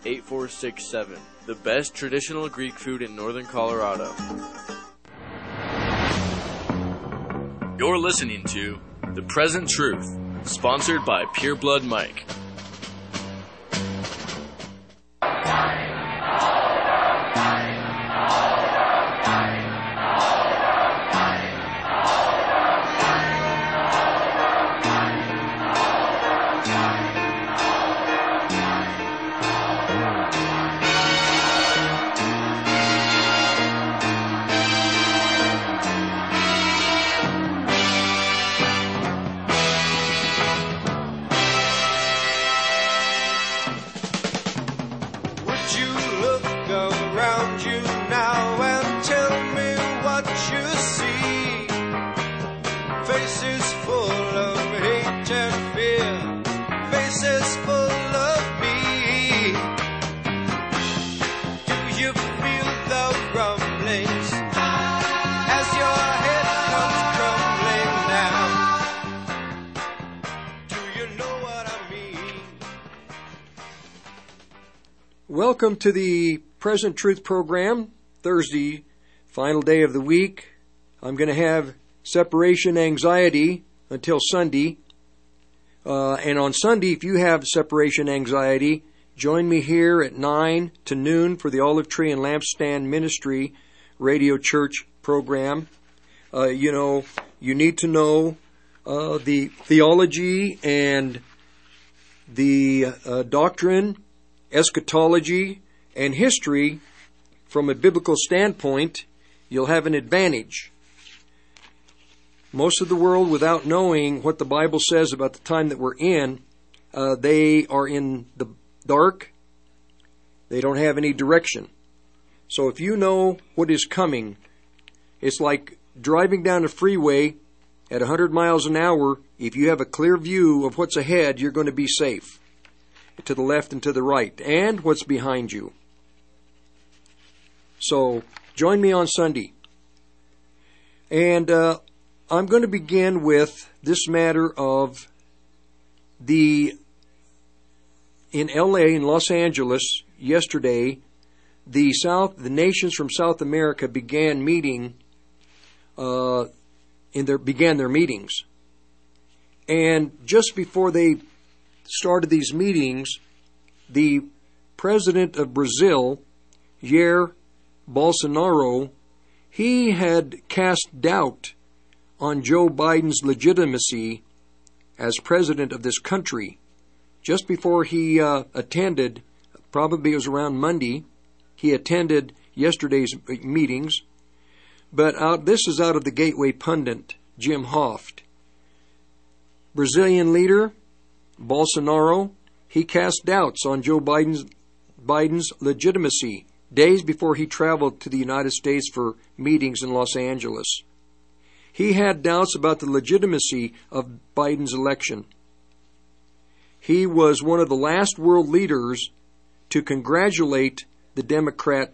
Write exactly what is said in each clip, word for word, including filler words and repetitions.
eight four six seven. The best traditional Greek food in northern Colorado. You're listening to The Present Truth, sponsored by Pure Blood Mike. Welcome to the Present Truth program, Thursday, final day of the week. I'm going to have separation anxiety until Sunday. Uh, and on Sunday, if you have separation anxiety, join me here at nine to noon for the Olive Tree and Lampstand Ministry Radio Church program. Uh, you know, you need to know uh, the theology and the uh, doctrine, eschatology, and history from a biblical standpoint. You'll have an advantage. Most of the world, without knowing what the Bible says about the time that we're in, uh, they are in the dark. They don't have any direction. So if you know what is coming, it's like driving down a freeway at one hundred miles an hour. If you have a clear view of what's ahead, you're going to be safe. To the left and to the right, and what's behind you. So, join me on Sunday. And uh, I'm going to begin with this matter of the, in L A, in Los Angeles, yesterday, the South, the nations from South America began meeting, uh, in their, began their meetings. And just before they started these meetings, the president of Brazil, Jair Bolsonaro, he had cast doubt on Joe Biden's legitimacy as president of this country. Just before he uh, attended, probably it was around Monday, he attended yesterday's meetings. But out, this is out of the Gateway Pundit, Jim Hoft. Brazilian leader Bolsonaro, he cast doubts on Joe Biden's, Biden's legitimacy days before he traveled to the United States for meetings in Los Angeles. He had doubts about the legitimacy of Biden's election. He was one of the last world leaders to congratulate the Democrat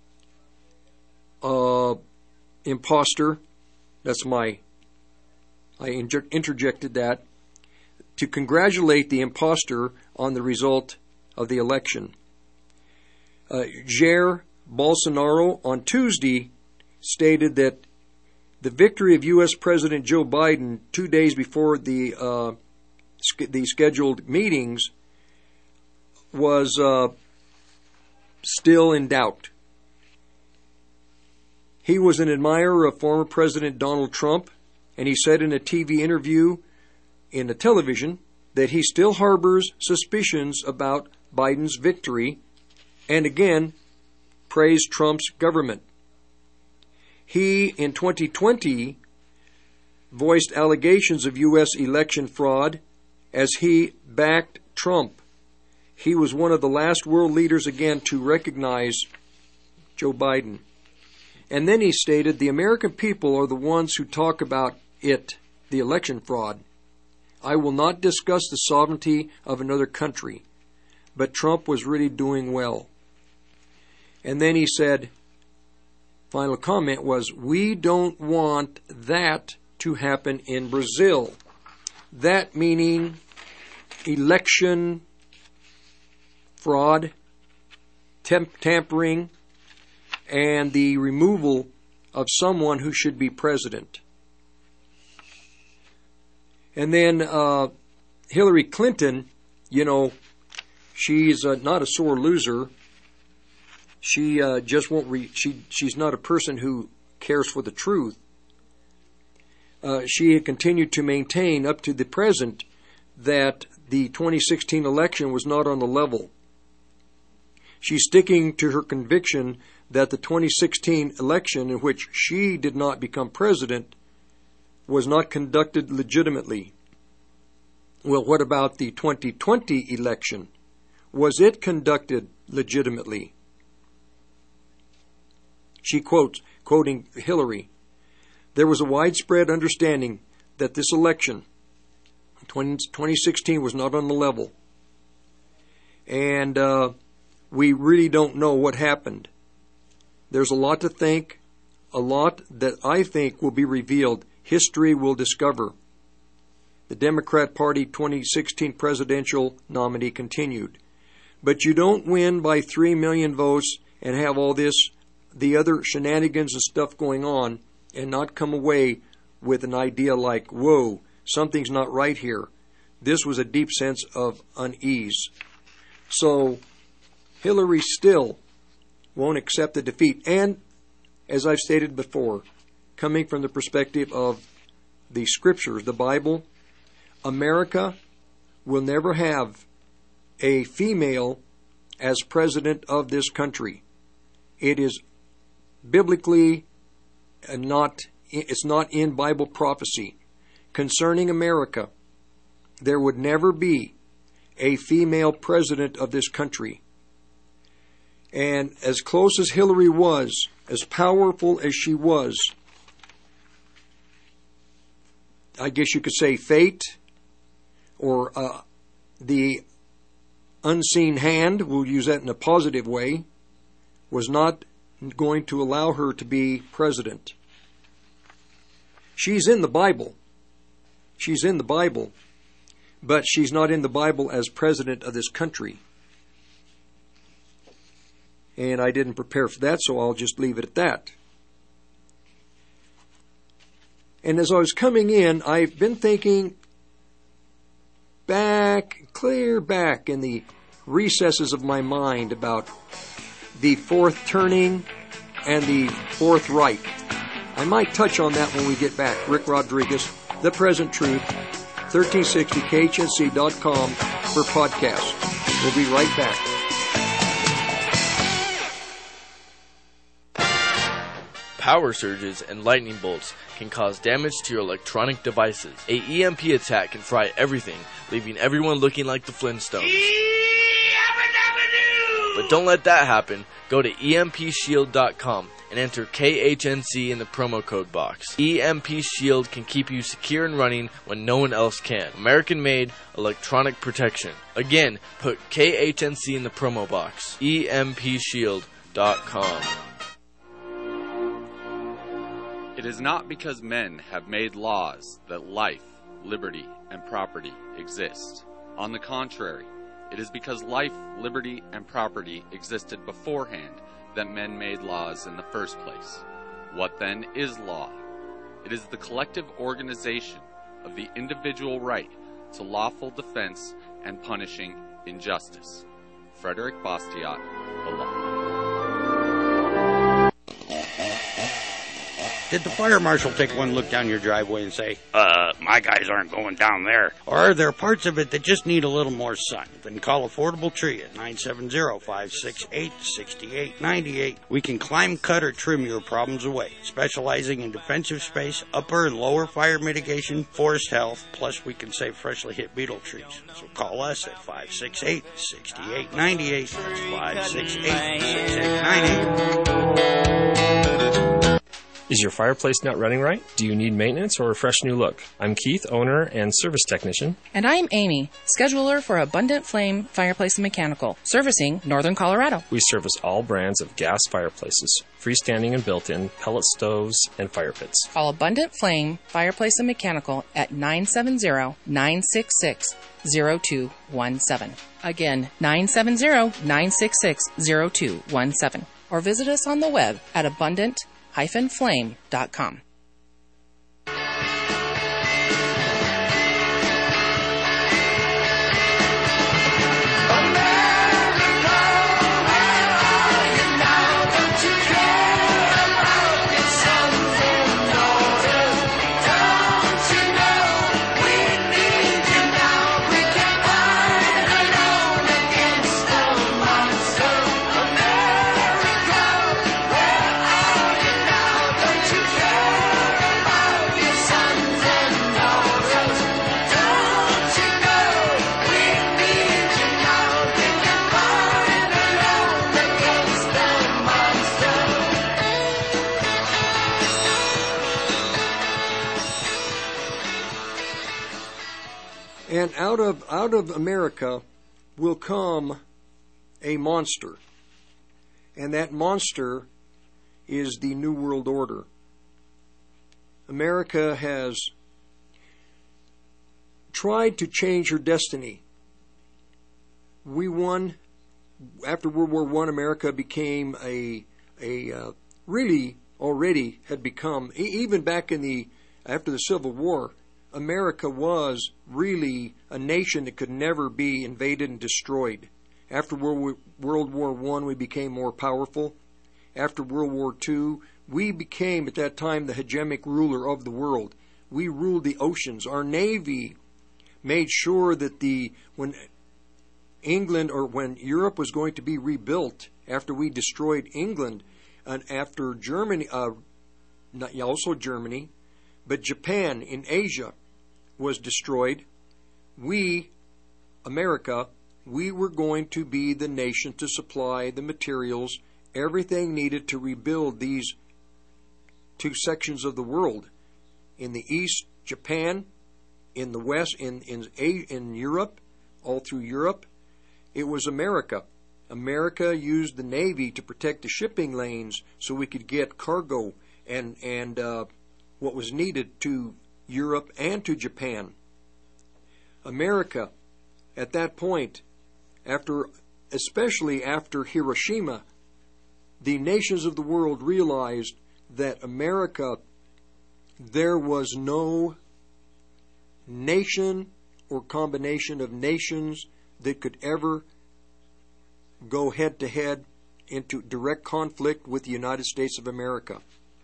uh, imposter. That's my, I inter- interjected that. To congratulate the imposter on the result of the election. Uh, Jair Bolsonaro on Tuesday stated that the victory of U S President Joe Biden two days before the uh, sk- the scheduled meetings was uh, still in doubt. He was an admirer of former President Donald Trump, and he said in a T V interview in the television that he still harbors suspicions about Biden's victory, and again praised Trump's government. He, in twenty twenty, voiced allegations of U S election fraud as he backed Trump. He was one of the last world leaders again to recognize Joe Biden. And then he stated, the American people are the ones who talk about it, the election fraud. I will not discuss the sovereignty of another country, but Trump was really doing well. And then he said, final comment was, we don't want that to happen in Brazil. That meaning election fraud, temp- tampering, and the removal of someone who should be president. And then uh, Hillary Clinton, you know, she's uh, not a sore loser. She uh, just won't. Re- she she's not a person who cares for the truth. Uh, she continued to maintain up to the present that the twenty sixteen election was not on the level. She's sticking to her conviction that the twenty sixteen election, in which she did not become president, was not conducted legitimately. Well, what about the twenty twenty election? Was it conducted legitimately? She quotes, quoting Hillary, "There was a widespread understanding that this election, twenty sixteen, was not on the level. And uh, we really don't know what happened. There's a lot to think, a lot that I think will be revealed. History will discover." The Democrat Party twenty sixteen presidential nominee continued, "But you don't win by three million votes and have all this, the other shenanigans and stuff going on, and not come away with an idea like, whoa, something's not right here." This was a deep sense of unease. So Hillary still won't accept the defeat. And, as I've stated before, coming from the perspective of the Scriptures, the Bible, America will never have a female as president of this country. It is biblically not, it's not in Bible prophecy. Concerning America, there would never be a female president of this country. And as close as Hillary was, as powerful as she was, I guess you could say fate, or uh, the unseen hand, we'll use that in a positive way, was not going to allow her to be president. She's in the Bible. She's in the Bible, but she's not in the Bible as president of this country. And I didn't prepare for that, so I'll just leave it at that. And as I was coming in, I've been thinking back, clear back in the recesses of my mind about the fourth turning and the fourth right. I might touch on that when we get back. Rick Rodriguez, The Present Truth, thirteen sixty K H N C dot com for podcast. We'll be right back. Power surges and lightning bolts can cause damage to your electronic devices. A E M P attack can fry everything, leaving everyone looking like the Flintstones. But don't let that happen. Go to E M P shield dot com and enter K H N C in the promo code box. E M P Shield can keep you secure and running when no one else can. American-made electronic protection. Again, put K H N C in the promo box. E M P shield dot com. It is not because men have made laws that life, liberty, and property exist. On the contrary, it is because life, liberty, and property existed beforehand that men made laws in the first place. What then is law? It is the collective organization of the individual right to lawful defense and punishing injustice. Frederick Bastiat, The Law. Did the fire marshal take one look down your driveway and say, uh, my guys aren't going down there? Or are there parts of it that just need a little more sun? Then call Affordable Tree at nine seven zero, five six eight, six eight nine eight. We can climb, cut, or trim your problems away, specializing in defensive space, upper and lower fire mitigation, forest health, plus we can save freshly hit beetle trees. So call us at five six eight, six eight nine eight. That's five six eight, six eight nine eight. Is your fireplace not running right? Do you need maintenance or a fresh new look? I'm Keith, owner and service technician. And I'm Amy, scheduler for Abundant Flame Fireplace and Mechanical, servicing Northern Colorado. We service all brands of gas fireplaces, freestanding and built-in, pellet stoves, and fire pits. Call Abundant Flame Fireplace and Mechanical at nine seven zero, nine six six, zero two one seven. Again, nine seven zero, nine six six, zero two one seven. Or visit us on the web at abundant dash flame dot com. And out of out of America will come a monster. And that monster is the New World Order. America has tried to change her destiny. We won after World War One. America became a a uh, really already had become even back in the after the Civil War. America was really a nation that could never be invaded and destroyed. After World War One, we became more powerful. After World War Two, we became at that time the hegemonic ruler of the world. We ruled the oceans. Our Navy made sure that the when England or when Europe was going to be rebuilt after we destroyed England and after Germany, uh, not also Germany, but Japan in Asia was destroyed, we, America, we were going to be the nation to supply the materials, everything needed to rebuild these two sections of the world. In the East, Japan, in the West, in, in, in Europe, all through Europe, it was America. America used the Navy to protect the shipping lanes so we could get cargo and, and uh, what was needed to Europe and to Japan. America, at that point, after, especially after Hiroshima, the nations of the world realized that America, there was no nation or combination of nations that could ever go head to head into direct conflict with the United States of America.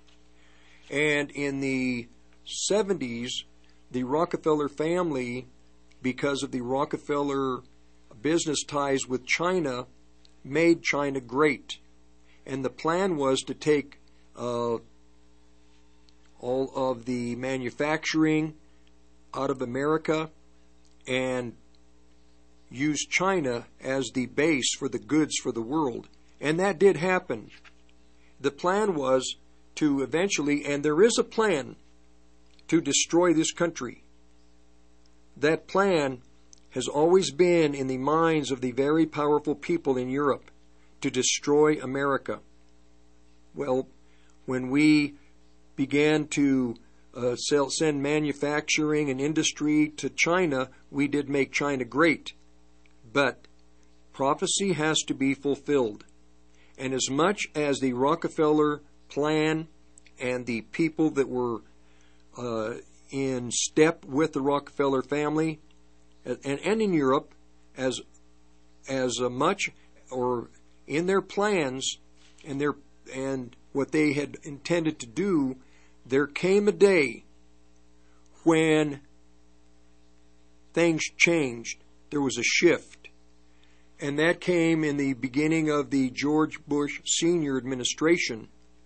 And in the seventies, the Rockefeller family, because of the Rockefeller business ties with China, made China great. And the plan was to take uh, all of the manufacturing out of America and use China as the base for the goods for the world. And that did happen. The plan was to eventually, and there is a plan to destroy this country. That plan has always been in the minds of the very powerful people in Europe, to destroy America. Well, when we began to uh, sell, send manufacturing and industry to China, we did make China great. But prophecy has to be fulfilled. And as much as the Rockefeller plan and the people that were uh, in step with the Rockefeller family, and, and in Europe, as as uh, much or in their plans and their and what they had intended to do, there came a day when things changed. There was a shift. And that came in the beginning of the George Bush Senior administration.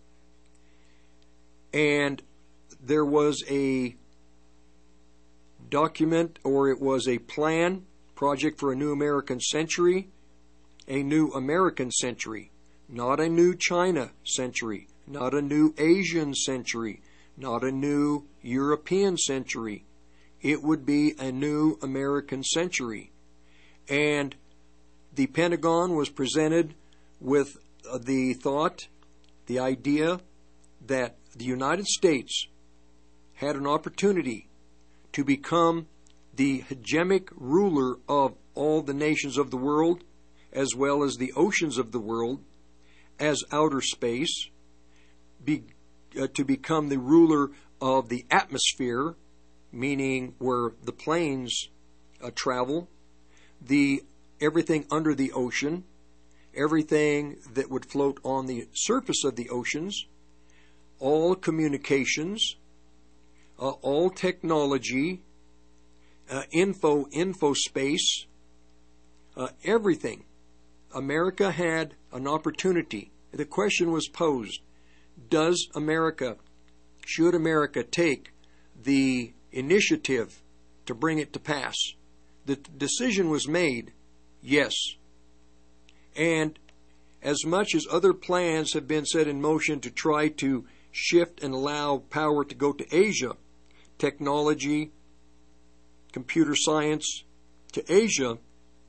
And there was a document, or it was a plan, project for a new American century, a new American century, not a new China century, not a new Asian century, not a new European century. It would be a new American century. And the Pentagon was presented with the thought, the idea that the United States had an opportunity to become the hegemonic ruler of all the nations of the world, as well as the oceans of the world, as outer space, be, uh, to become the ruler of the atmosphere, meaning where the planes uh, travel, the everything under the ocean, everything that would float on the surface of the oceans, all communications, uh, all technology, uh, info, info space, uh, everything. America had an opportunity. The question was posed, does America, should America take the initiative to bring it to pass? The decision was made, yes. And as much as other plans have been set in motion to try to shift and allow power to go to Asia, technology, computer science to Asia,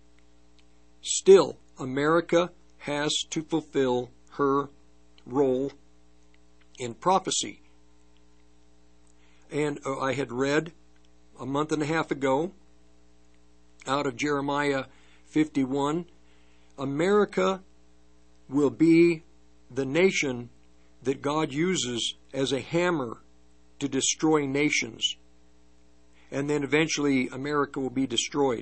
still America has to fulfill her role in prophecy. And uh, I had read a month and a half ago out of Jeremiah fifty-one, America will be the nation that God uses as a hammer to destroy nations. And then eventually America will be destroyed.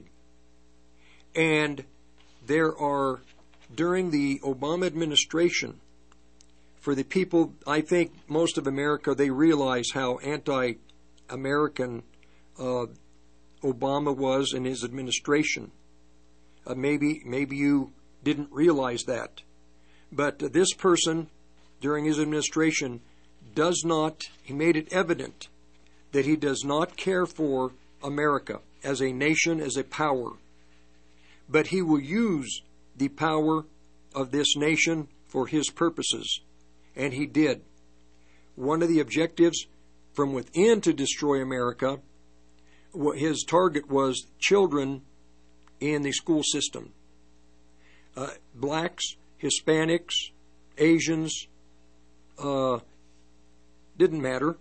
And there are, during the Obama administration, for the people, I think most of America, they realize how anti-American uh, Obama was in his administration. Uh, maybe, maybe you didn't realize that. But uh, this person, during his administration, does not, he made it evident that he does not care for America as a nation, as a power. But he will use the power of this nation for his purposes. And he did. One of the objectives from within to destroy America, his target was children in the school system. Uh, blacks, Hispanics, Asians, uh, didn't matter.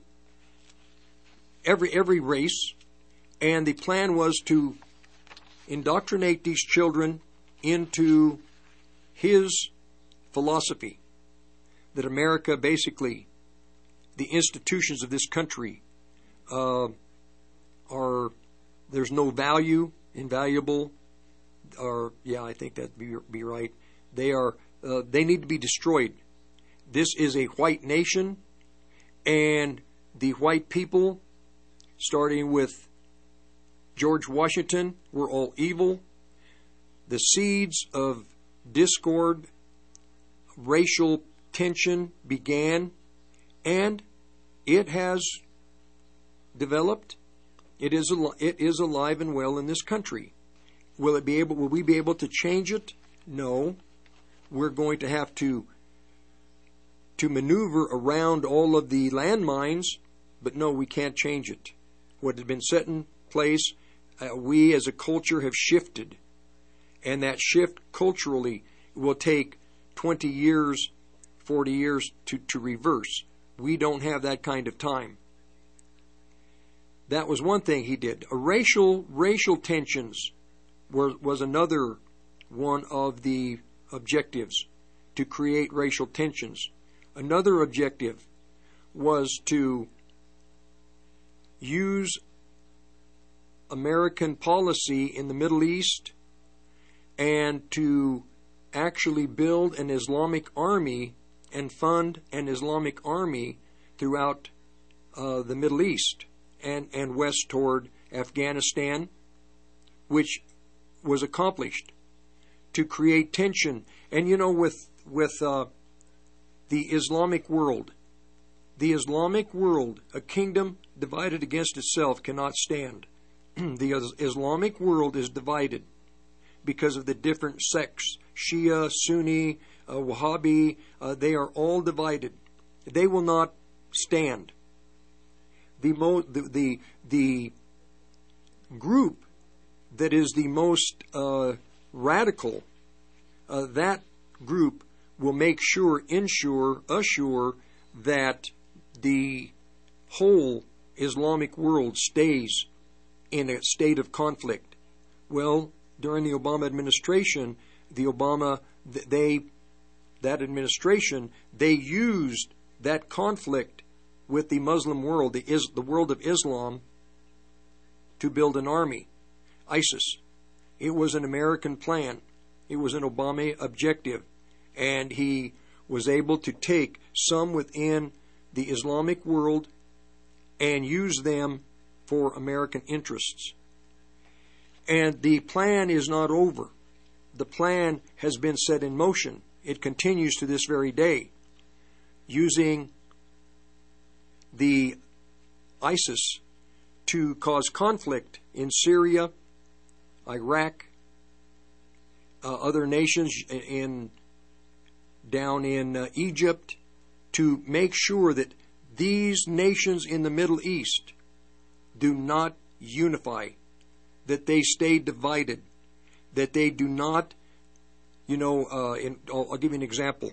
Every every race. And the plan was to indoctrinate these children into his philosophy. That America, basically, the institutions of this country uh, are, there's no value, invaluable, or, yeah, I think that'd be, be right. They are, uh, they need to be destroyed. This is a white nation, and the white people, starting with George Washington, were all evil. The seeds of discord, racial tension began, and it has developed. It is al- it is alive and well in this country. Will it be able? Will we be able to change it? No. We're going to have to to maneuver around all of the landmines, but no, we can't change it. What has been set in place, uh, we as a culture have shifted, and that shift culturally will take twenty years, forty years to, to reverse. We don't have that kind of time. That was one thing he did. A racial racial tensions were, was another one of the objectives, to create racial tensions. Another objective was to use American policy in the Middle East and to actually build an Islamic army and fund an Islamic army throughout uh, the Middle East and, and west toward Afghanistan, which was accomplished to create tension. And you know, with with uh, the Islamic world, the Islamic world, a kingdom divided against itself cannot stand. The Islamic world is divided because of the different sects, Shia, Sunni, uh, Wahhabi. Uh, they are all divided. they will not stand. The, mo- the, the, the group that is the most uh, radical, uh, that group will make sure, ensure, assure that the whole Islamic world stays in a state of conflict. Well, during the Obama administration, the Obama, they, that administration, they used that conflict with the Muslim world, the, is, the world of Islam, to build an army, ISIS. It was an American plan. It was an Obama objective. And he was able to take some within the Islamic world and use them for American interests. And the plan is not over. The plan has been set in motion. It continues to this very day, using the ISIS to cause conflict in Syria, Iraq, uh, other nations in down in uh, Egypt, to make sure that these nations in the Middle East do not unify, that they stay divided, that they do not, you know, uh, in, I'll, I'll give you an example.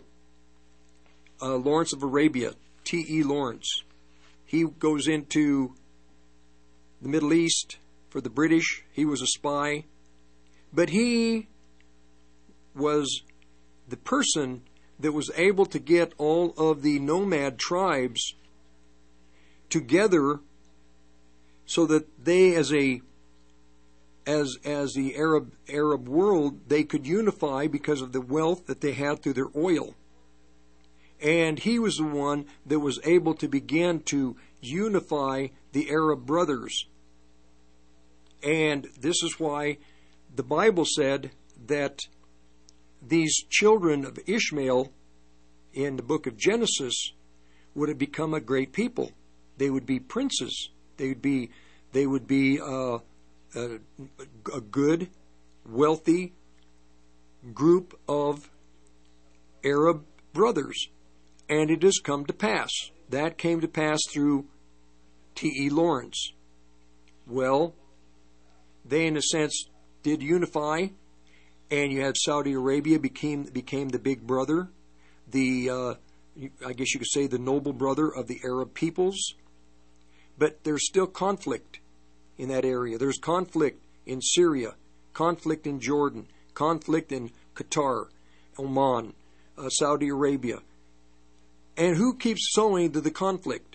Uh, Lawrence of Arabia, T E Lawrence, he goes into the Middle East for the British. He was a spy, but he was the person that was able to get all of the nomad tribes together so that they, as a as as the Arab Arab world, they could unify because of the wealth that they had through their oil. And he was the one that was able to begin to unify the Arab brothers. And this is why the Bible said that these children of Ishmael in the book of Genesis would have become a great people. They would be princes. They would be, they would be uh, a, a good, wealthy group of Arab brothers. And it has come to pass. That came to pass through T E Lawrence. Well, they in a sense did unify, and you had Saudi Arabia became became the big brother, the uh, I guess you could say the noble brother of the Arab peoples. But there's still conflict in that area. There's conflict in Syria, conflict in Jordan, conflict in Qatar, Oman, uh, Saudi Arabia. And who keeps sowing to the conflict?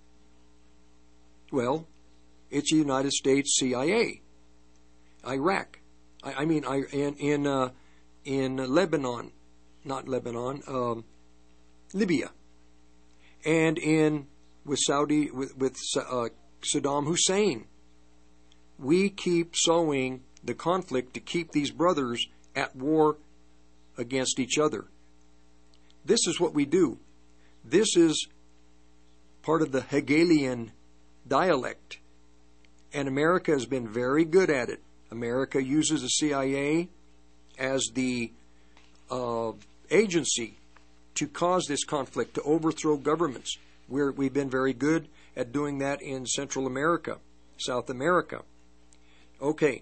Well, it's the United States C I A, Iraq. I, I mean, I, in in, uh, in Lebanon, not Lebanon, um, Libya, and in with Saudi with with uh, Saddam Hussein. We keep sowing the conflict to keep these brothers at war against each other. This is what we do. This is part of the Hegelian dialect, and America has been very good at it. America uses the C I A as the uh, agency to cause this conflict, to overthrow governments. We're, we've been very good at doing that in Central America, South America. Okay.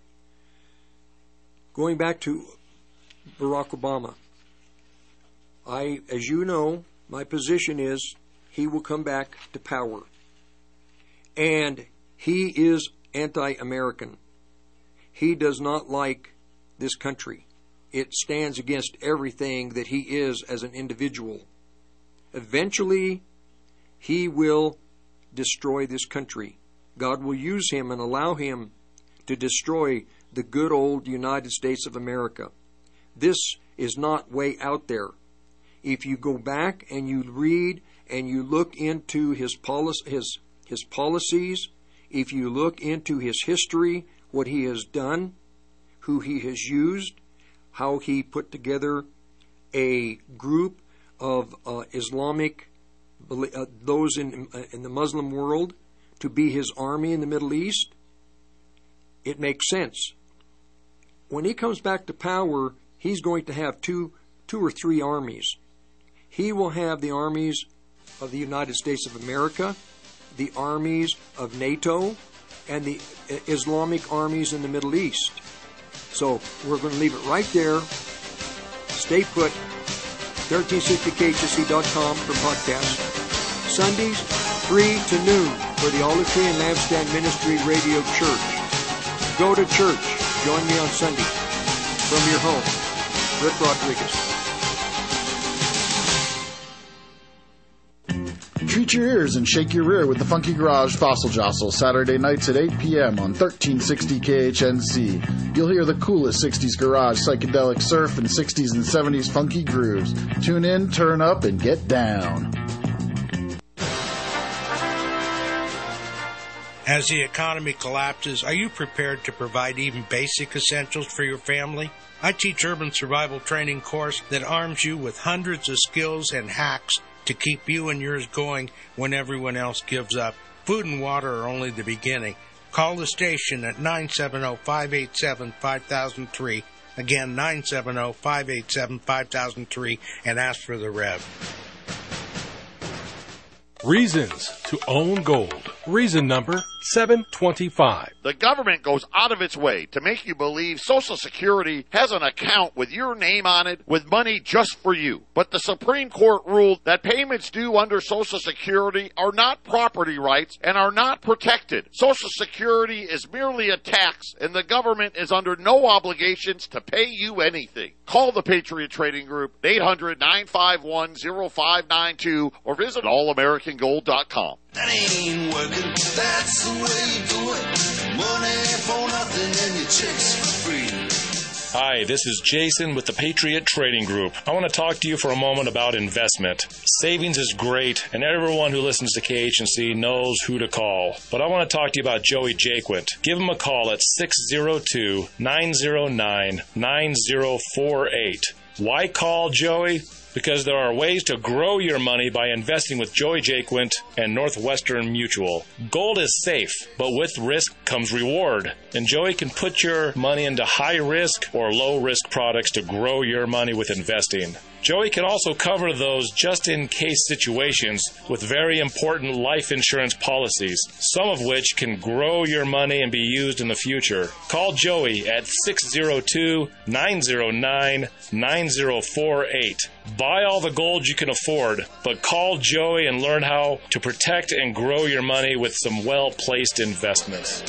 Going back to Barack Obama. I, as you know, my position is he will come back to power. And he is anti-American. He does not like this country. It stands against everything that he is as an individual. Eventually, he will destroy this country. God will use him and allow him to destroy the good old United States of America. This is not way out there. If you go back and you read and you look into his policy, his his policies, if you look into his history, what he has done, who he has used, how he put together a group of uh, Islamic, uh, those in, uh, in the Muslim world, to be his army in the Middle East, it makes sense. When he comes back to power, he's going to have two, two or three armies. He will have the armies of the United States of America, the armies of NATO, and the Islamic armies in the Middle East. So we're going to leave it right there. Stay put. thirteen sixty K H N C dot com for podcasts. Sundays, three to noon for the Olive Tree and Lampstand Ministry Radio Church. Go to church. Join me on Sunday. From your home, Rick Rodriguez. Treat your ears and shake your rear with the Funky Garage Fossil Jostle, Saturday nights at eight p.m. on thirteen sixty K H N C. You'll hear the coolest sixties garage, psychedelic surf, and sixties and seventies funky grooves. Tune in, turn up, and get down. As the economy collapses, are you prepared to provide even basic essentials for your family? I teach Urban Survival Training course that arms you with hundreds of skills and hacks to keep you and yours going when everyone else gives up. Food and water are only the beginning. Call the station at nine seven zero, five eight seven, five thousand three. Again, nine seven zero, five eight seven, five thousand three, and ask for the Rev. Reasons to own gold. Reason number seven twenty-five. The government goes out of its way to make you believe Social Security has an account with your name on it with money just for you. But the Supreme Court ruled that payments due under Social Security are not property rights and are not protected. Social Security is merely a tax, and the government is under no obligations to pay you anything. Call the Patriot Trading Group, eight hundred, nine five one, zero five nine two, or visit all american gold dot com. That ain't working, that's the way you do it. Money for nothing and your chicks for free. Hi, this is Jason with the Patriot Trading Group. I want to talk to you for a moment about investment. Savings is great, and everyone who listens to K H N C knows who to call. But I want to talk to you about Joey Jaquint. Give him a call at six zero two, nine zero nine, nine zero four eight. Why call Joey? Because there are ways to grow your money by investing with Joey Jaquint and Northwestern Mutual. Gold is safe, but with risk comes reward. And Joey can put your money into high-risk or low-risk products to grow your money with investing. Joey can also cover those just-in-case situations with very important life insurance policies, some of which can grow your money and be used in the future. Call Joey at six zero two, nine zero nine, nine zero four eight. Buy all the gold you can afford, but call Joey and learn how to protect and grow your money with some well-placed investments.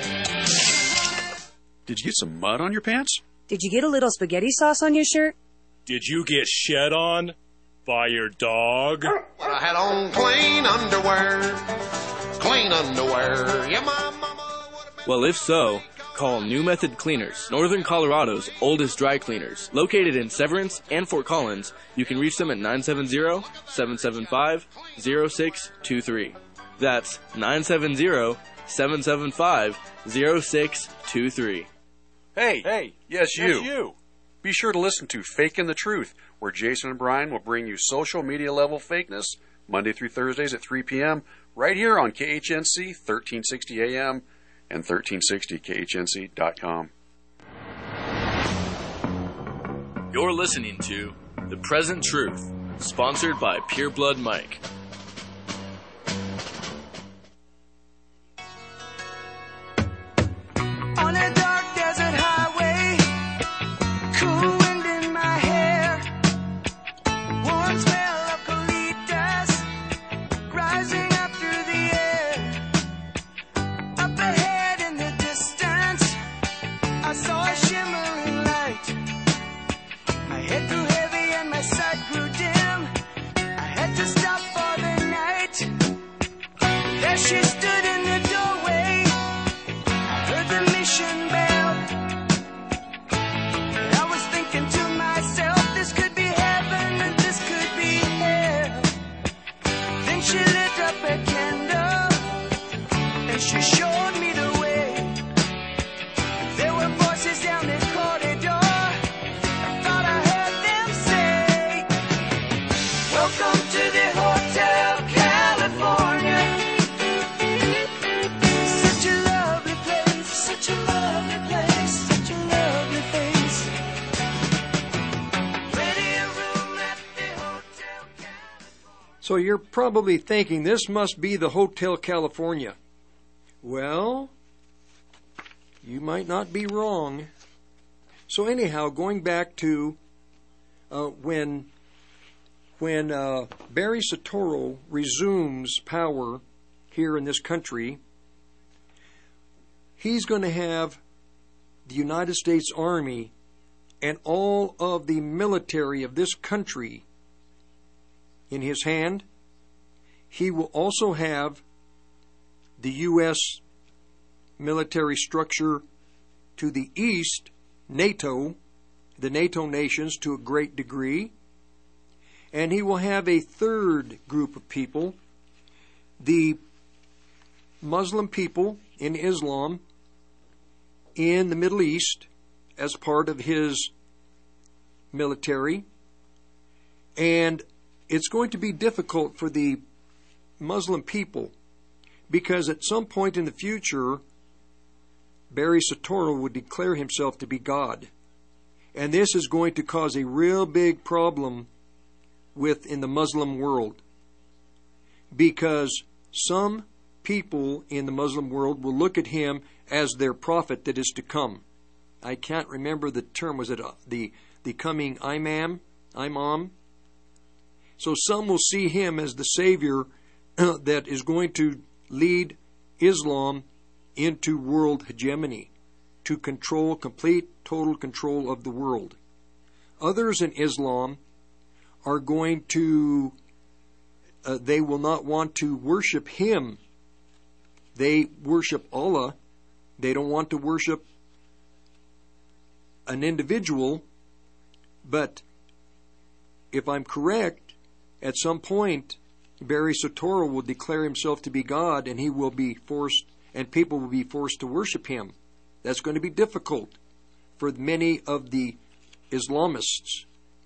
Did you get some mud on your pants? Did you get a little spaghetti sauce on your shirt? Did you get shed on by your dog? I had on clean underwear, clean underwear. Yeah, my mama. Well, if so, call New Method Cleaners, Northern Colorado's oldest dry cleaners. Located in Severance and Fort Collins, you can reach them at nine seven zero, seven seven five, zero six two three. That's nine seven zero, seven seven five, zero six two three. Hey, hey, yes, you. Yes, you. Be sure to listen to Faking the Truth, where Jason and Brian will bring you social media level fakeness Monday through Thursdays at three p.m. right here on K H N C thirteen sixty A M and thirteen sixty K H N C dot com. You're listening to The Present Truth, sponsored by Pure Blood Mike. On a dark desert highway, cool wind in my hair, warm smell of colitas rising up through the air. Up ahead in the distance, I saw a shimmering light. My head grew heavy and my sight grew dim. I had to stop for So you're probably thinking this must be the Hotel California. Well, you might not be wrong. So anyhow, going back to uh, when when uh, Barry Soetoro resumes power here in this country, he's going to have the United States Army and all of the military of this country in his hand. He will also have the U S military structure to the east, NATO, the NATO nations to a great degree. And he will have a third group of people, the Muslim people in Islam in the Middle East, as part of his military. And it's going to be difficult for the Muslim people because at some point in the future, Barry Soetoro would declare himself to be God. And this is going to cause a real big problem within the Muslim world, because some people in the Muslim world will look at him as their prophet that is to come. I can't remember the term. Was it uh, the the coming imam? Imam? So some will see him as the savior uh, that is going to lead Islam into world hegemony, to control, complete, total control of the world. Others in Islam are going to, uh, they will not want to worship him. They worship Allah. They don't want to worship an individual. But if I'm correct, at some point, Barry Soetoro will declare himself to be God, and he will be forced, and people will be forced to worship him. That's going to be difficult for many of the Islamists,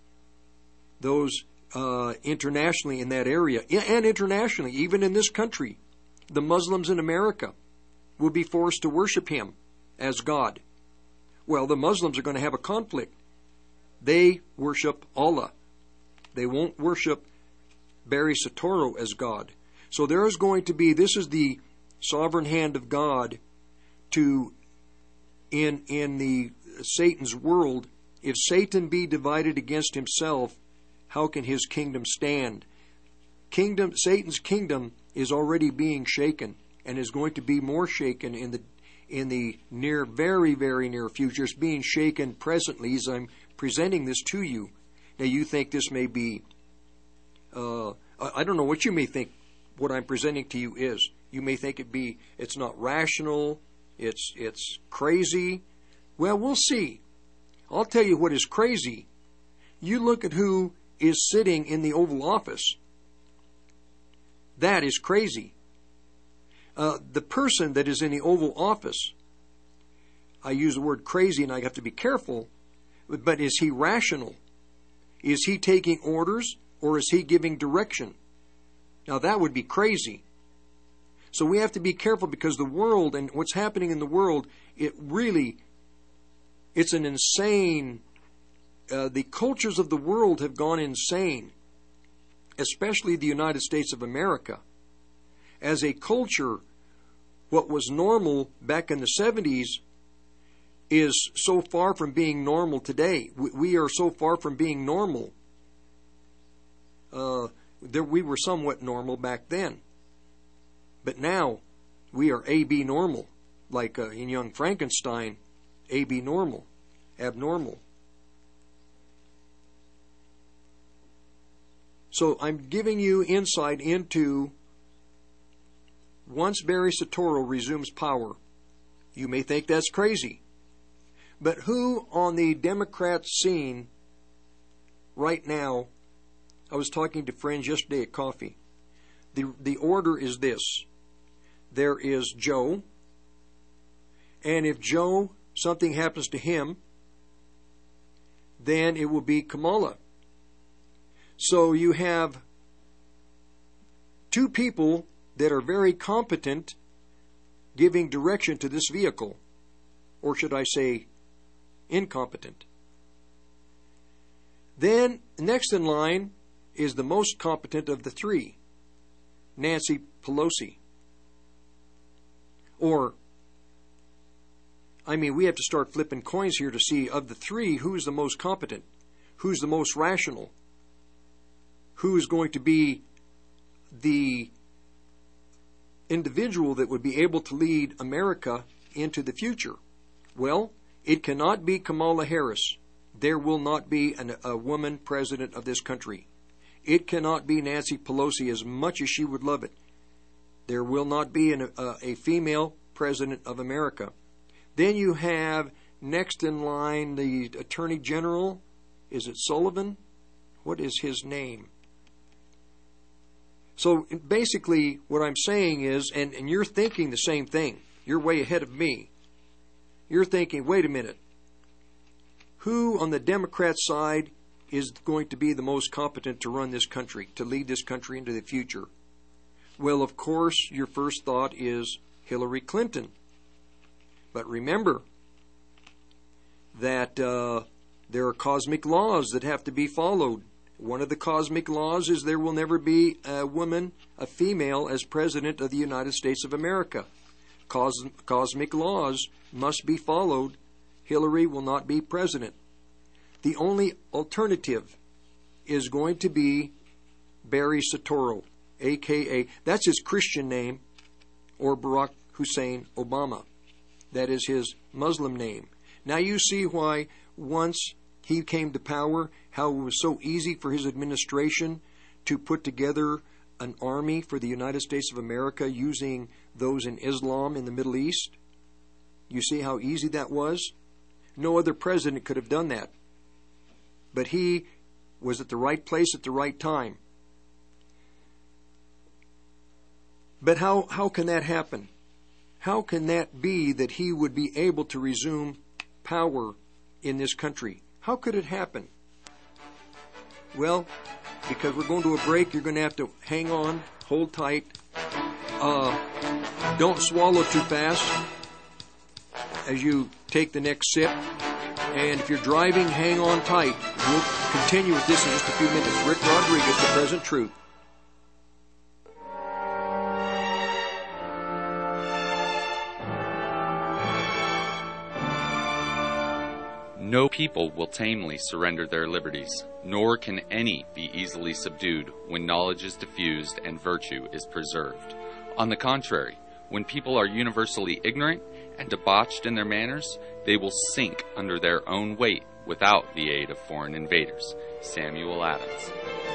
those uh, internationally in that area, and internationally, even in this country. The Muslims in America will be forced to worship him as God. Well, the Muslims are going to have a conflict. They worship Allah. They won't worship Barry Soetoro as God. So there is going to be, this is the sovereign hand of God to, in, in the Satan's world. If Satan be divided against himself, how can his kingdom stand? Kingdom, Satan's kingdom is already being shaken and is going to be more shaken in the in the near, very, very near future. It's being shaken presently as I'm presenting this to you. Now you think this may be, uh, I don't know what you may think what I'm presenting to you is. You may think it be, it's not rational, it's it's crazy. Well, we'll see. I'll tell you what is crazy. You look at who is sitting in the Oval Office. That is crazy. Uh, the person that is in the Oval Office, I use the word crazy and I have to be careful, but is he rational? Is he taking orders or is he giving direction? Now that would be crazy. So we have to be careful because the world and what's happening in the world, it really, it's an insane, uh, the cultures of the world have gone insane, especially the United States of America. As a culture, what was normal back in the seventies is so far from being normal today. We, we are so far from being normal. Uh, there, we were somewhat normal back then. But now, we are A B normal. Like uh, in Young Frankenstein, A B normal, abnormal. So I'm giving you insight into, once Barry Soetoro resumes power, you may think that's crazy. But who on the Democrat scene right now, I was talking to friends yesterday at coffee, the, the order is this. There is Joe, and if Joe, something happens to him, then it will be Kamala. So you have two people that are very competent giving direction to this vehicle, or should I say incompetent. Then next in line is the most competent of the three, Nancy Pelosi? Or, I mean, we have to start flipping coins here to see, of the three, who's the most competent? Who's the most rational? Who is going to be the individual that would be able to lead America into the future? Well, it cannot be Kamala Harris. There will not be an, a woman president of this country. It cannot be Nancy Pelosi, as much as she would love it. There will not be an, a, a female president of America. Then you have next in line the Attorney General. Is it Sullivan? What is his name? So basically what I'm saying is, and, and you're thinking the same thing. You're way ahead of me. You're thinking, wait a minute. Who on the Democrat side is going to be the most competent to run this country, to lead this country into the future? Well, of course, your first thought is Hillary Clinton. But remember that uh, there are cosmic laws that have to be followed. One of the cosmic laws is there will never be a woman, a female, as President of the United States of America. Cos- cosmic laws must be followed. Hillary will not be president. The only alternative is going to be Barry Soetoro, a k a that's his Christian name, or Barack Hussein Obama. That is his Muslim name. Now you see why once he came to power, how it was so easy for his administration to put together an army for the United States of America using those in Islam in the Middle East. You see how easy that was? No other president could have done that. But he was at the right place at the right time. But how, how can that happen? How can that be that he would be able to resume power in this country? How could it happen? Well, because we're going to a break, you're going to have to hang on, hold tight. Uh, don't swallow too fast as you take the next sip. And if you're driving, hang on tight. We'll continue with this in just a few minutes. Rick Rodriguez, The Present Truth. No people will tamely surrender their liberties, nor can any be easily subdued when knowledge is diffused and virtue is preserved. On the contrary, when people are universally ignorant and debauched in their manners, they will sink under their own weight without the aid of foreign invaders. Samuel Adams.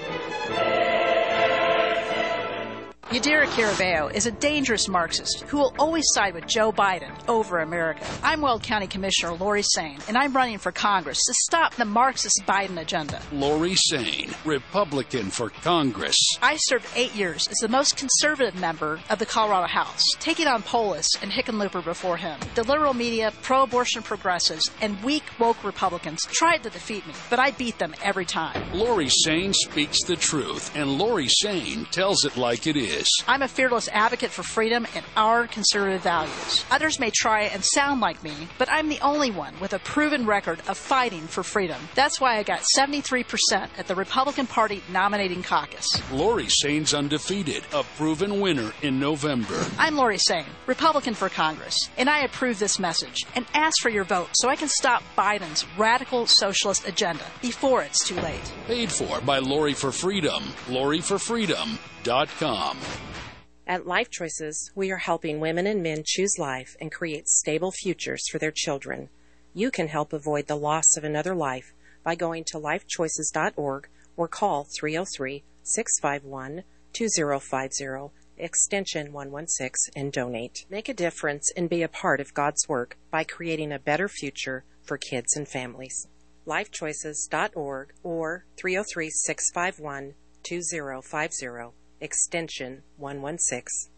Yadira Carabeo is a dangerous Marxist who will always side with Joe Biden over America. I'm Weld County Commissioner Lori Sane, and I'm running for Congress to stop the Marxist Biden agenda. Lori Sane, Republican for Congress. I served eight years as the most conservative member of the Colorado House, taking on Polis and Hickenlooper before him. The liberal media, pro-abortion progressives, and weak, woke Republicans tried to defeat me, but I beat them every time. Lori Sane speaks the truth, and Lori Sane tells it like it is. I'm a fearless advocate for freedom and our conservative values. Others may try and sound like me, but I'm the only one with a proven record of fighting for freedom. That's why I got seventy-three percent at the Republican Party nominating caucus. Lori Sane's undefeated, a proven winner in November. I'm Lori Sane, Republican for Congress, and I approve this message and ask for your vote so I can stop Biden's radical socialist agenda before it's too late. Paid for by Lori for Freedom. Lori for Freedom dot com. At Life Choices, we are helping women and men choose life and create stable futures for their children. You can help avoid the loss of another life by going to life choices dot org or call three oh three, six five one, two oh five oh, extension one one six, and donate. Make a difference and be a part of God's work by creating a better future for kids and families. life choices dot org or three oh three, six five one, two oh five oh, extension one one six.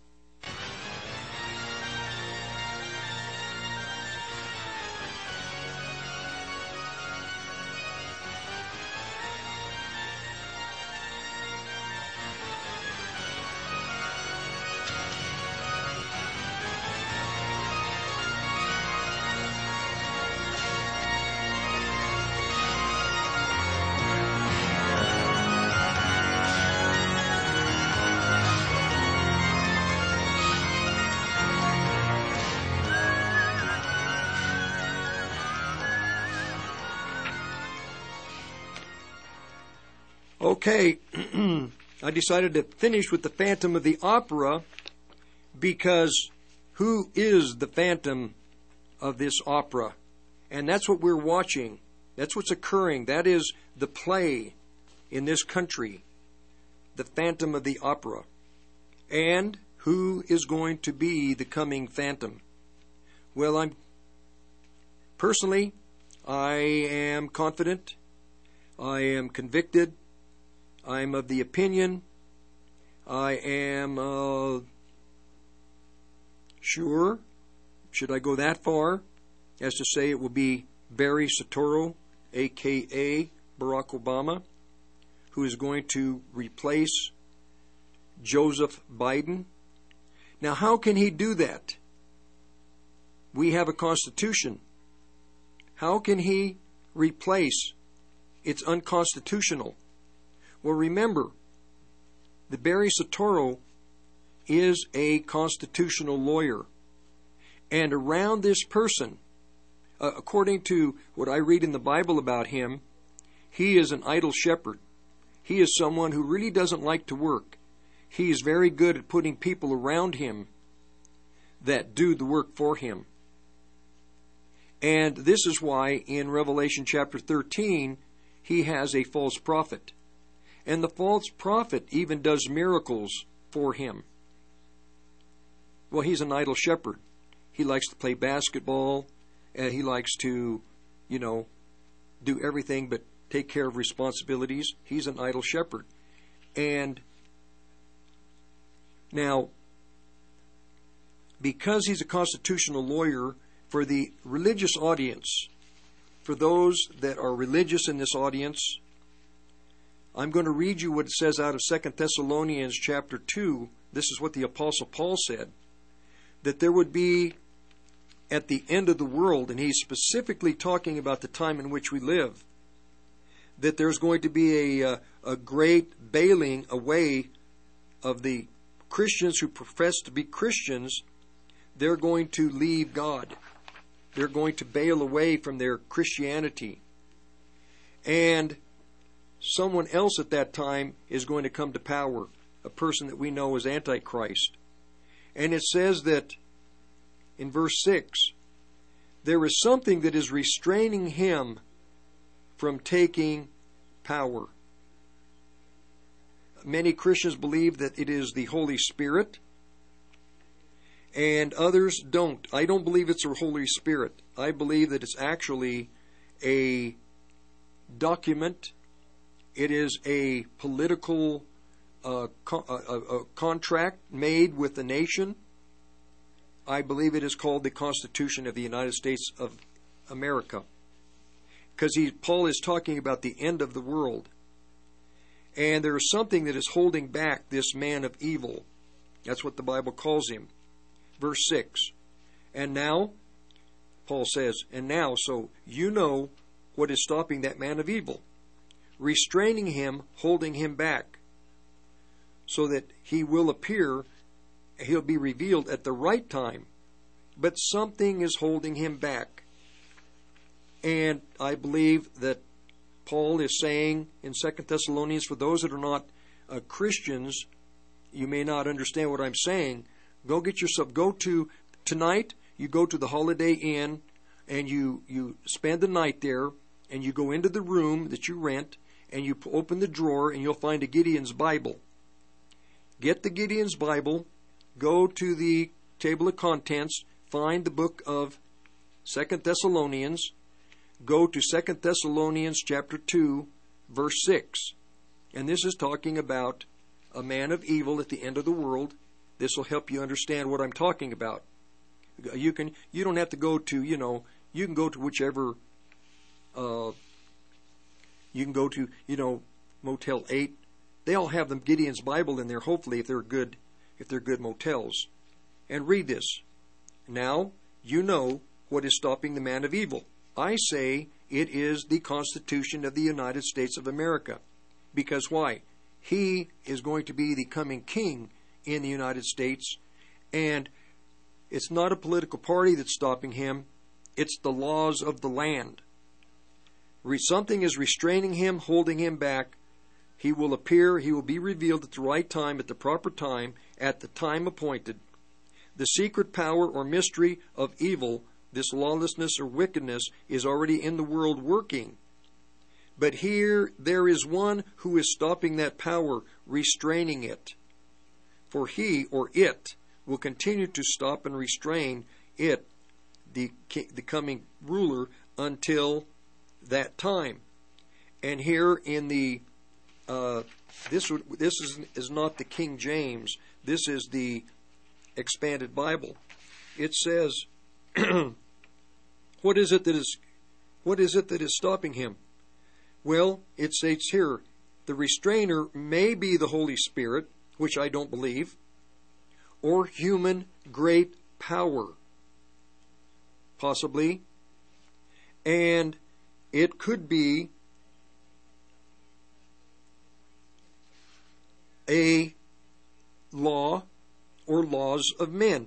Okay, I decided to finish with the Phantom of the Opera because who is the Phantom of this opera? And that's what we're watching. That's what's occurring. That is the play in this country, the Phantom of the Opera. And who is going to be the coming Phantom? Well, I'm personally, I am confident. I am convicted. I'm of the opinion. I am uh, sure, should I go that far, as to say it will be Barry Soetoro, a k a. Barack Obama, who is going to replace Joseph Biden. Now, how can he do that? We have a constitution. How can he replace? It's unconstitutional. Well, remember, the Barry Soetoro is a constitutional lawyer. And around this person, uh, according to what I read in the Bible about him, he is an idle shepherd. He is someone who really doesn't like to work. He is very good at putting people around him that do the work for him. And this is why in Revelation chapter thirteen, he has a false prophet. And the false prophet even does miracles for him. Well, he's an idle shepherd. He likes to play basketball, and he likes to, you know, do everything but take care of responsibilities. He's an idle shepherd. And now, because he's a constitutional lawyer, for the religious audience, for those that are religious in this audience, I'm going to read you what it says out of Second Thessalonians chapter two. This is what the Apostle Paul said, that there would be at the end of the world, and he's specifically talking about the time in which we live, that there's going to be a, a great bailing away of the Christians who profess to be Christians. They're going to leave God. They're going to bail away from their Christianity. And someone else at that time is going to come to power, a person that we know as Antichrist. And it says that in verse six, there is something that is restraining him from taking power. Many Christians believe that it is the Holy Spirit, and others don't. I don't believe it's the Holy Spirit. I believe that it's actually a document. It is a political uh, co- a, a contract made with the nation. I believe it is called the Constitution of the United States of America. Because he, Paul is talking about the end of the world. And there is something that is holding back this man of evil. That's what the Bible calls him. Verse six. And now, Paul says, and now, so you know what is stopping that man of evil. Restraining him, holding him back. So that he will appear, he'll be revealed at the right time. But something is holding him back. And I believe that Paul is saying in Second Thessalonians, for those that are not uh, Christians, you may not understand what I'm saying. Go get yourself, go to, tonight, you go to the Holiday Inn, and you, you spend the night there, and you go into the room that you rent, and you open the drawer, and you'll find a Gideon's Bible. Get the Gideon's Bible, go to the table of contents, find the book of Second Thessalonians, go to Second Thessalonians chapter two, verse six. And this is talking about a man of evil at the end of the world. This will help you understand what I'm talking about. You can you don't have to go to, you know, you can go to whichever uh, you can go to, you know, Motel eight. They all have them Gideon's Bible in there, hopefully, if they're good if they're good motels. And read this. Now you know what is stopping the man of evil. I say it is the Constitution of the United States of America. Because why? He is going to be the coming king in the United States, and it's not a political party that's stopping him. It's the laws of the land. Something is restraining him, holding him back. He will appear, he will be revealed at the right time, at the proper time, at the time appointed. The secret power or mystery of evil, this lawlessness or wickedness, is already in the world working. But here there is one who is stopping that power, restraining it. For he or it will continue to stop and restrain it, the, the coming ruler, until that time. And here in the uh, this would, this is is not the King James. This is the Expanded Bible. It says, "What is it that is what is it that is stopping him?" Well, it states here, the restrainer may be the Holy Spirit, which I don't believe, or human great power, possibly, and it could be a law or laws of men,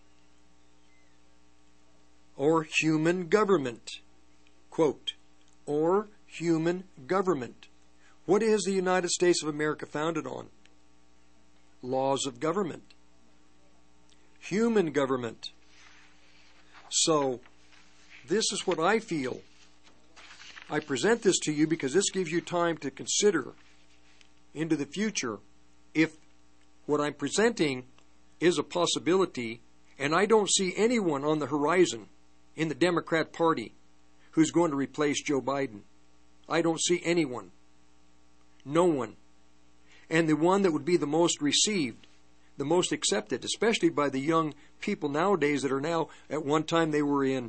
or human government, quote, or human government. What is the United States of America founded on? Laws of government. Human government. So, this is what I feel. I present this to you because this gives you time to consider into the future if what I'm presenting is a possibility, and I don't see anyone on the horizon in the Democrat Party who's going to replace Joe Biden. I don't see anyone. No one. And the one that would be the most received, the most accepted, especially by the young people nowadays that are now, at one time they were in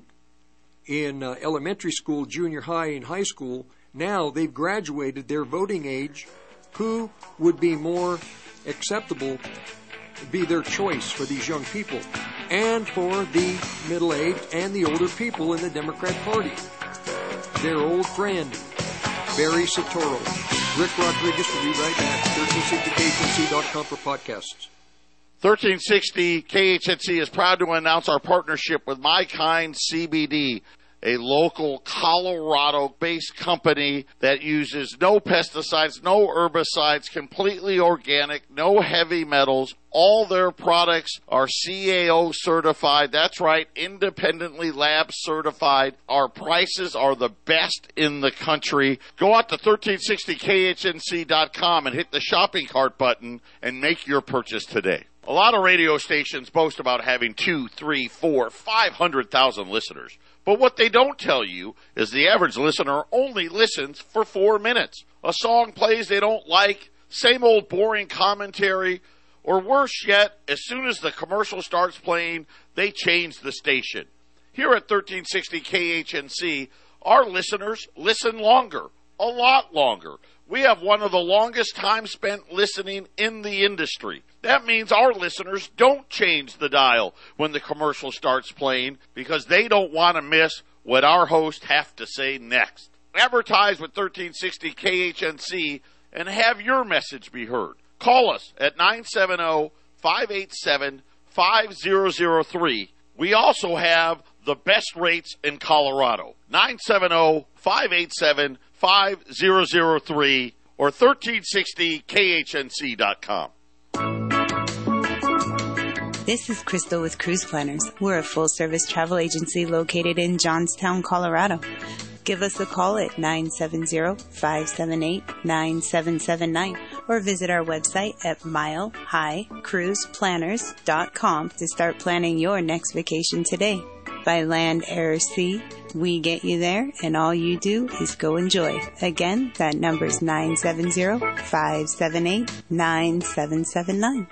in uh, elementary school, junior high, and high school. Now they've graduated their voting age. Who would be more acceptable, be their choice for these young people and for the middle-aged and the older people in the Democrat Party? Their old friend, Barry Soetoro. Rick Rodriguez will be right back. thirteen sixty K H N C dot com for podcasts. thirteen sixty K H N C is proud to announce our partnership with My Kind C B D, a local Colorado-based company that uses no pesticides, no herbicides, completely organic, no heavy metals. All their products are C A O certified. That's right, independently lab certified. Our prices are the best in the country. Go out to thirteen sixty K H N C dot com and hit the shopping cart button and make your purchase today. A lot of radio stations boast about having two, three, four, five hundred thousand listeners. But what they don't tell you is the average listener only listens for four minutes. A song plays they don't like, same old boring commentary, or worse yet, as soon as the commercial starts playing, they change the station. Here at thirteen sixty K H N C, our listeners listen longer, a lot longer. We have one of the longest time spent listening in the industry. That means our listeners don't change the dial when the commercial starts playing because they don't want to miss what our hosts have to say next. Advertise with thirteen sixty K H N C and have your message be heard. Call us at nine seven zero, five eight seven, five zero zero three. We also have the best rates in Colorado. nine seven zero, five eight seven, five zero zero three or thirteen sixty K H N C dot com. This is Crystal with Cruise Planners. We're a full-service travel agency located in Johnstown, Colorado. Give us a call at nine seven zero, five seven eight, nine seven seven nine or visit our website at mile high cruise planners dot com to start planning your next vacation today. By land, air, or sea, we get you there, and all you do is go enjoy. Again, that number's nine seven zero, five seven eight, nine seven seven nine.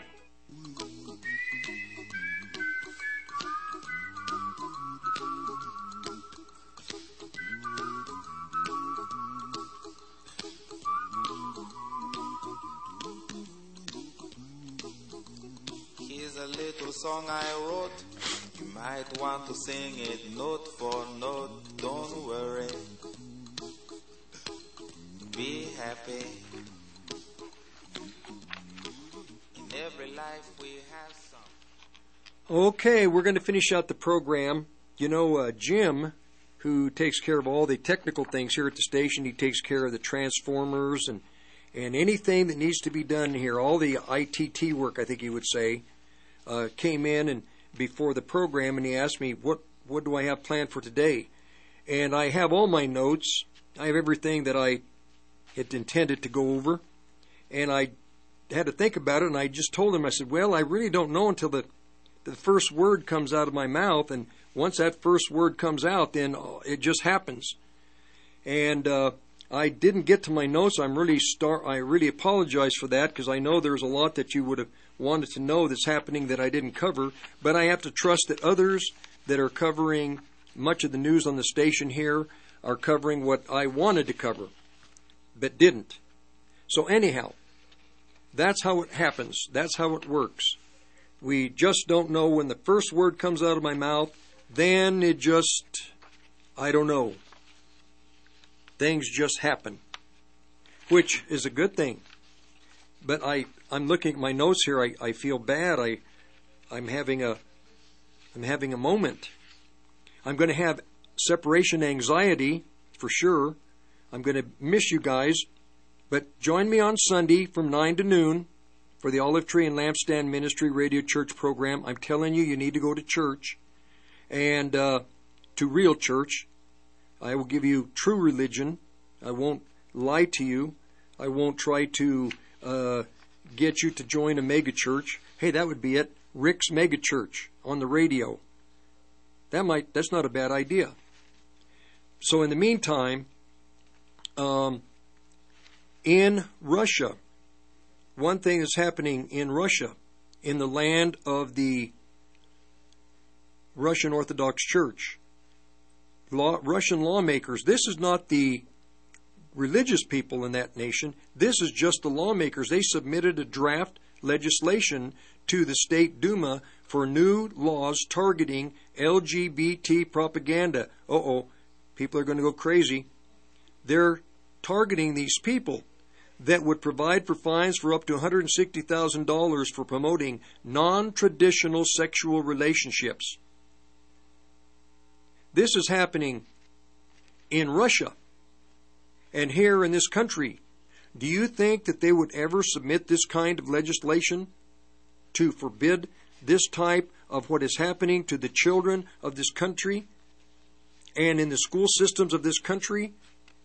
Here's a little song I wrote. You might want to sing it note for note. Don't worry. Be happy. In every life we have some. Okay, we're going to finish out the program. You know, uh, Jim, who takes care of all the technical things here at the station, he takes care of the transformers and And anything that needs to be done here, all the I T T work, I think he would say, uh, came in and before the program, and he asked me, what, what do I have planned for today? And I have all my notes. I have everything that I had intended to go over. And I had to think about it, and I just told him, I said, well, I really don't know until the, the first word comes out of my mouth, and once that first word comes out, then it just happens. And uh, I didn't get to my notes. I'm really star- I really apologize for that, because I know there's a lot that you would have wanted to know that's happening that I didn't cover, but I have to trust that others that are covering much of the news on the station here are covering what I wanted to cover, but didn't. So anyhow, that's how it happens. That's how it works. We just don't know when the first word comes out of my mouth. Then it just, I don't know. Things just happen, which is a good thing. But I, I'm looking at my notes here. I, I feel bad. I, I'm having a, I'm having a moment. I'm going to have separation anxiety for sure. I'm going to miss you guys. But join me on Sunday from nine to noon for the Olive Tree and Lampstand Ministry Radio Church program. I'm telling you, you need to go to church and uh, to real church. I will give you true religion. I won't lie to you. I won't try to uh, get you to join a mega church. Hey, that would be it. Rick's Mega Church on the radio. That might. That's not a bad idea. So in the meantime, um, in Russia, one thing that's happening in Russia, in the land of the Russian Orthodox Church, law, Russian lawmakers, this is not the religious people in that nation, this is just the lawmakers. They submitted a draft legislation to the State Duma for new laws targeting L G B T propaganda. Uh-oh, people are going to go crazy. They're targeting these people that would provide for fines for up to one hundred sixty thousand dollars for promoting non-traditional sexual relationships. This is happening in Russia and here in this country. Do you think that they would ever submit this kind of legislation to forbid this type of what is happening to the children of this country and in the school systems of this country?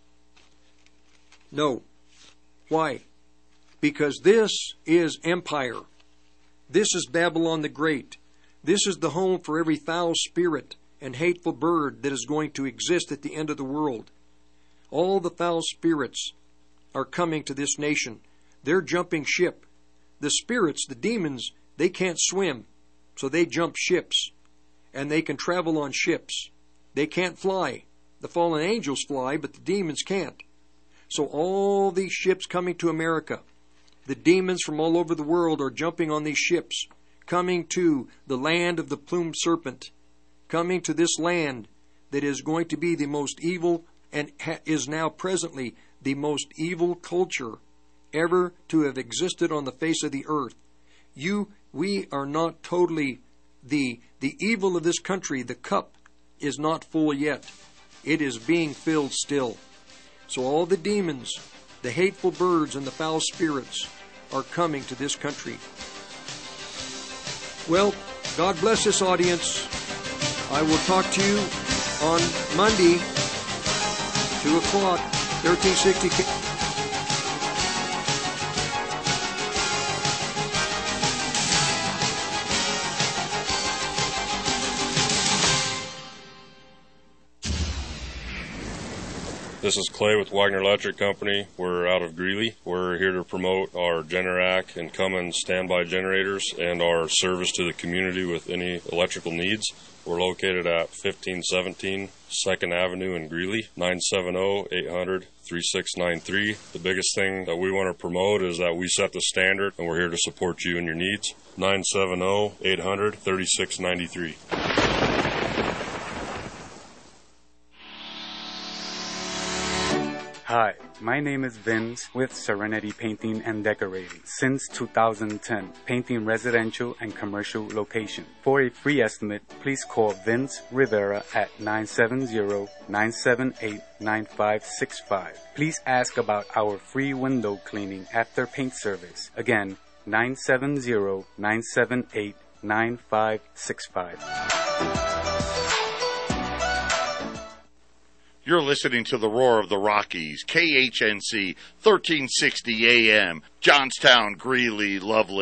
No. Why? Because this is empire. This is Babylon the Great. This is the home for every foul spirit and hateful bird that is going to exist at the end of the world. All the foul spirits are coming to this nation. They're jumping ship. The spirits, the demons, they can't swim, so they jump ships, and they can travel on ships. They can't fly. The fallen angels fly, but the demons can't. So all these ships coming to America, the demons from all over the world are jumping on these ships, coming to the land of the plumed serpent, coming to this land that is going to be the most evil and ha- is now presently the most evil culture ever to have existed on the face of the earth. You, we are not totally, the, the evil of this country, the cup is not full yet. It is being filled still. So all the demons, the hateful birds, and the foul spirits are coming to this country. Well, God bless this audience. I will talk to you on Monday, two o'clock, thirteen sixty. This is Clay with Wagner Electric Company. We're out of Greeley. We're here to promote our Generac and Cummins standby generators and our service to the community with any electrical needs. We're located at fifteen seventeen second Avenue in Greeley, nine seven zero, eight hundred, three six nine three. The biggest thing that we want to promote is that we set the standard, and we're here to support you and your needs. nine seven zero, eight hundred, thirty-six ninety-three. Hi, My name is Vince with Serenity Painting and Decorating. Since two thousand ten, painting residential and commercial location. For a free estimate, please call Vince Rivera at nine seven zero, nine seven eight, nine five six five. Please ask about our free window cleaning after paint service. Again, nine seven zero, nine seven eight, nine five six five. You're listening to the Roar of the Rockies, K H N C, thirteen sixty A M, Johnstown, Greeley, Loveland.